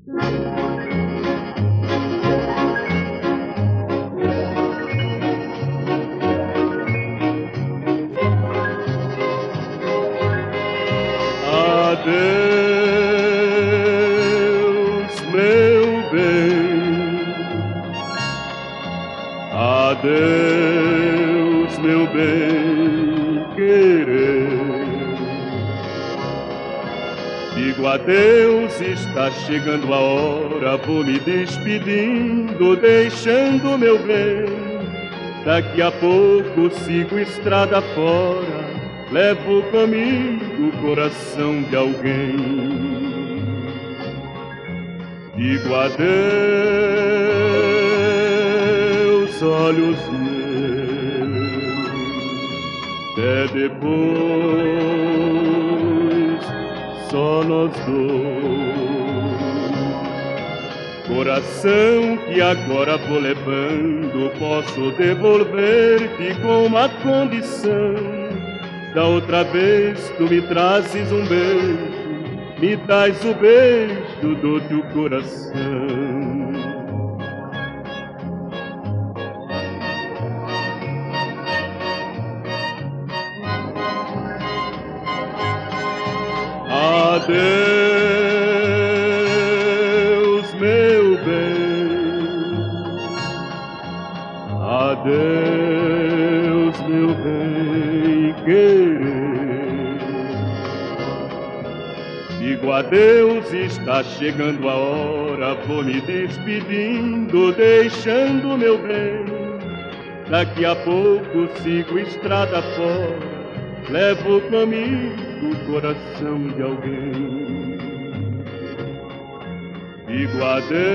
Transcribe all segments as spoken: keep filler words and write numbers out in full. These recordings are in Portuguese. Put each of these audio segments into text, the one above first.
Adeus, meu bem, adeus, meu bem querer. Digo adeus, está chegando a hora, vou me despedindo, deixando meu bem. Daqui a pouco sigo estrada fora, levo comigo o coração de alguém. Digo adeus, olhos meus, até depois, só nós dois. Coração que agora vou levando, posso devolver-te com uma condição. Da outra vez tu me trazes um beijo, me dás o beijo do teu coração. Adeus, meu bem, adeus, meu bem querer. Digo adeus, está chegando a hora, vou me despedindo, deixando meu bem. Daqui a pouco sigo estrada fora, levo comigo o coração de alguém. Digo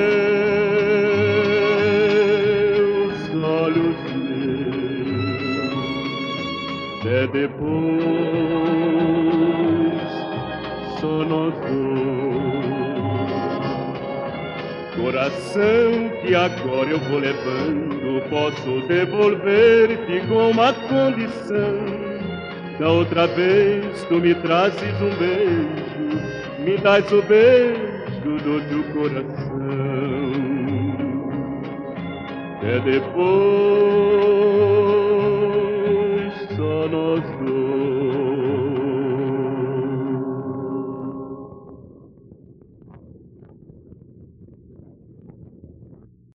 adeus, olhos meus, até depois, só nós dois. Coração que agora eu vou levando, posso devolver-te com uma condição. Da outra vez tu me trazes um beijo, me dás o beijo do teu coração. Até depois.